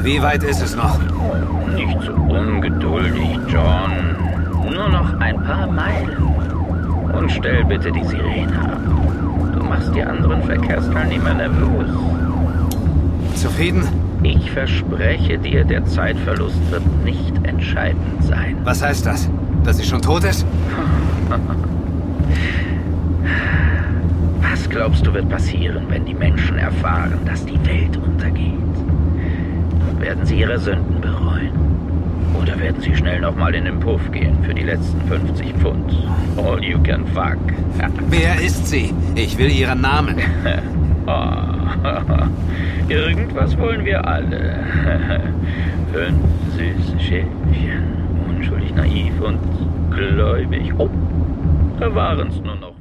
Wie weit ist es noch? Nicht so ungeduldig, John. Nur noch ein paar Meilen. Und stell bitte die Sirene ab. Du machst die anderen Verkehrsteilnehmer nervös. Zufrieden? Ich verspreche dir, der Zeitverlust wird nicht entscheidend sein. Was heißt das? Dass sie schon tot ist? Was glaubst du, wird passieren, wenn die Menschen erfahren, dass die Welt untergeht? Werden sie ihre Sünden bereuen? Oder werden sie schnell nochmal in den Puff gehen für die letzten 50 Pfund? All you can fuck. Wer ist sie? Ich will ihren Namen. Irgendwas wollen wir alle. 5 süße Schäfchen, unschuldig, naiv und gläubig. Oh, da waren es nur noch